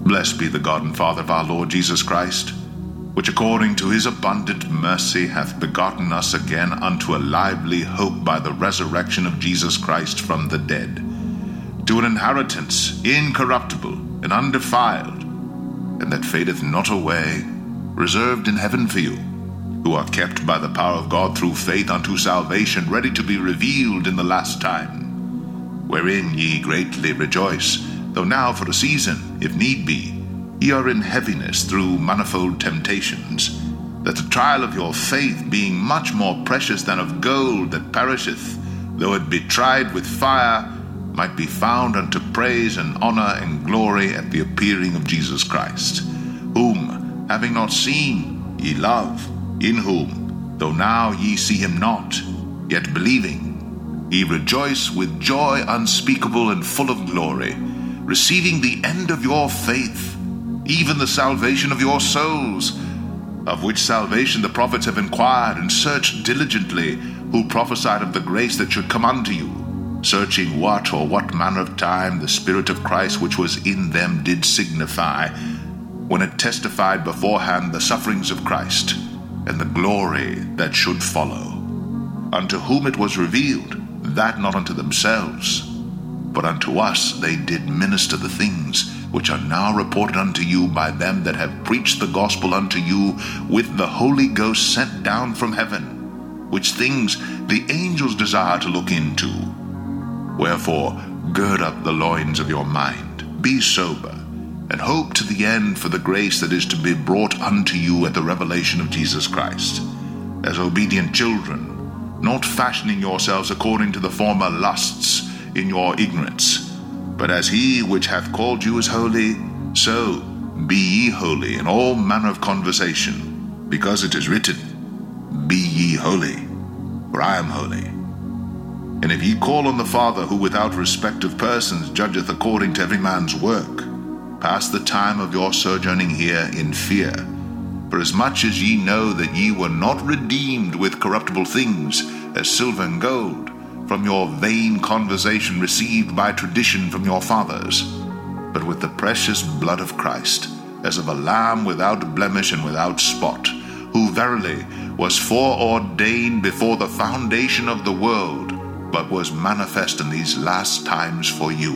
Blessed be the God and Father of our Lord Jesus Christ, which according to his abundant mercy hath begotten us again unto a lively hope by the resurrection of Jesus Christ from the dead, to an inheritance incorruptible and undefiled, and that fadeth not away, reserved in heaven for you, who are kept by the power of God through faith unto salvation, ready to be revealed in the last time, wherein ye greatly rejoice, though now for a season, if need be, ye are in heaviness through manifold temptations, that the trial of your faith, being much more precious than of gold that perisheth, though it be tried with fire, might be found unto praise and honor and glory at the appearing of Jesus Christ, whom, having not seen, ye love, in whom, though now ye see him not, yet believing, ye rejoice with joy unspeakable and full of glory, receiving the end of your faith, even the salvation of your souls, of which salvation the prophets have inquired and searched diligently, who prophesied of the grace that should come unto you, searching what or what manner of time the Spirit of Christ which was in them did signify, when it testified beforehand the sufferings of Christ, and the glory that should follow, unto whom it was revealed, that not unto themselves, but unto us they did minister the things which are now reported unto you by them that have preached the gospel unto you with the Holy Ghost sent down from heaven, which things the angels desire to look into. Wherefore, gird up the loins of your mind, be sober, and hope to the end for the grace that is to be brought unto you at the revelation of Jesus Christ, as obedient children, not fashioning yourselves according to the former lusts in your ignorance, but as he which hath called you is holy, so be ye holy in all manner of conversation, because it is written, Be ye holy, for I am holy. And if ye call on the Father, who without respect of persons judgeth according to every man's work, pass the time of your sojourning here in fear, for as much as ye know that ye were not redeemed with corruptible things, as silver and gold, from your vain conversation received by tradition from your fathers, but with the precious blood of Christ, as of a lamb without blemish and without spot, who verily was foreordained before the foundation of the world, but was manifest in these last times for you,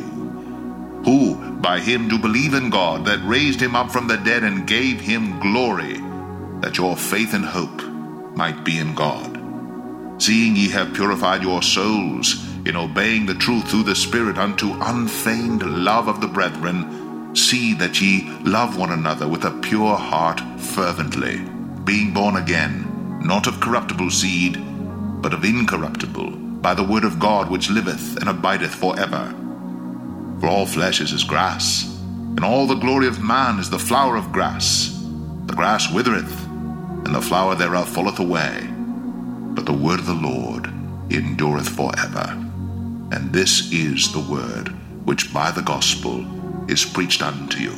who by him do believe in God, that raised him up from the dead and gave him glory, that your faith and hope might be in God. Seeing ye have purified your souls in obeying the truth through the Spirit unto unfeigned love of the brethren, see that ye love one another with a pure heart fervently, being born again, not of corruptible seed, but of incorruptible, by the word of God which liveth and abideth for ever. For all flesh is as grass, and all the glory of man is the flower of grass. The grass withereth, and the flower thereof falleth away, but the word of the Lord endureth forever. And this is the word which by the gospel is preached unto you.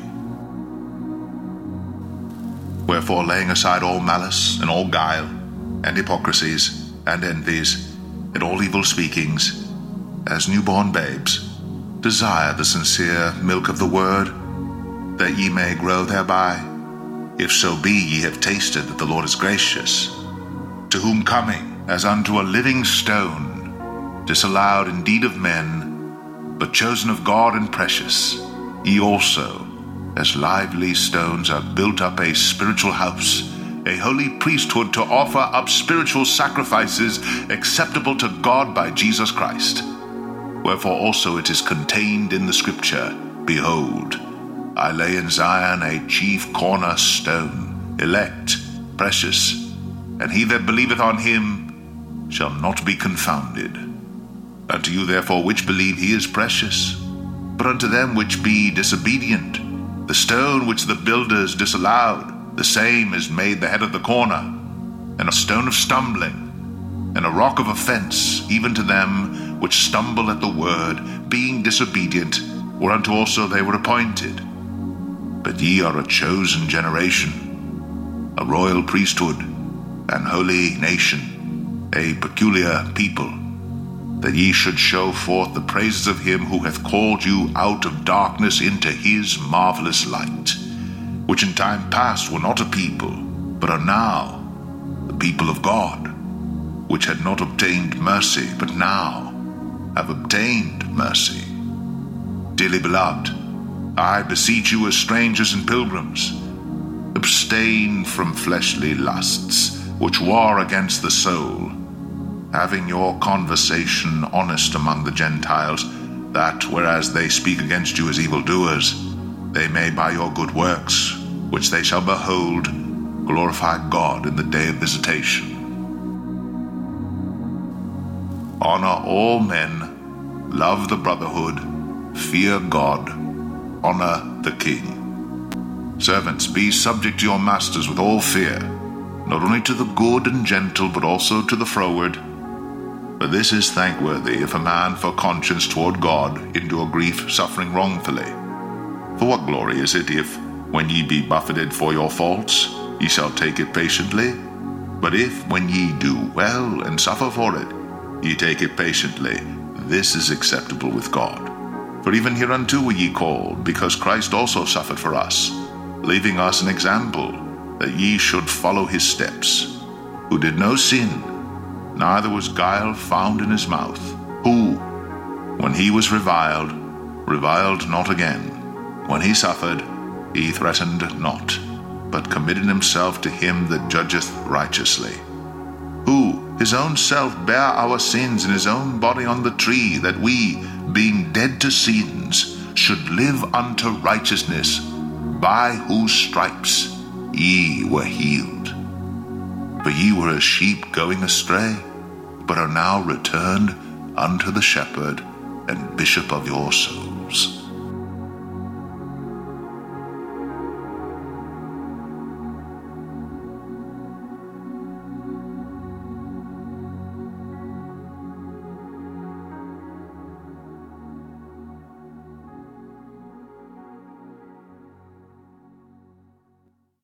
Wherefore, laying aside all malice, and all guile, and hypocrisies, and envies, and all evil speakings, as newborn babes, desire the sincere milk of the word, that ye may grow thereby, if so be ye have tasted that the Lord is gracious, to whom coming as unto a living stone, disallowed indeed of men, but chosen of God and precious, ye also, as lively stones, are built up a spiritual house, a holy priesthood, to offer up spiritual sacrifices acceptable to God by Jesus Christ. Wherefore also it is contained in the Scripture, Behold, I lay in Zion a chief cornerstone, elect, precious, and he that believeth on him shall not be confounded. Unto you therefore which believe he is precious, but unto them which be disobedient, the stone which the builders disallowed, the same is made the head of the corner, and a stone of stumbling, and a rock of offense, even to them which stumble at the word, being disobedient, whereunto also they were appointed. But ye are a chosen generation, a royal priesthood, an holy nation, a peculiar people, that ye should show forth the praises of him who hath called you out of darkness into his marvelous light, which in time past were not a people, but are now the people of God, which had not obtained mercy, but now have obtained mercy. Dearly beloved, I beseech you as strangers and pilgrims, abstain from fleshly lusts, which war against the soul, having your conversation honest among the Gentiles, that, whereas they speak against you as evildoers, they may by your good works, which they shall behold, glorify God in the day of visitation. Honor all men, love the brotherhood, fear God, honor the king. Servants, be subject to your masters with all fear, not only to the good and gentle, but also to the froward. For this is thankworthy, if a man for conscience toward God endure grief, suffering wrongfully. For what glory is it if, when ye be buffeted for your faults, ye shall take it patiently? But if, when ye do well and suffer for it, ye take it patiently, this is acceptable with God. For even hereunto were ye called, because Christ also suffered for us, leaving us an example, that ye should follow his steps, who did no sin, neither was guile found in his mouth, who, when he was reviled, reviled not again. When he suffered, he threatened not, but committed himself to him that judgeth righteously, who his own self bare our sins in his own body on the tree, that we, being dead to sins, should live unto righteousness, by whose stripes ye were healed. For ye were as sheep going astray, but are now returned unto the shepherd and bishop of your souls.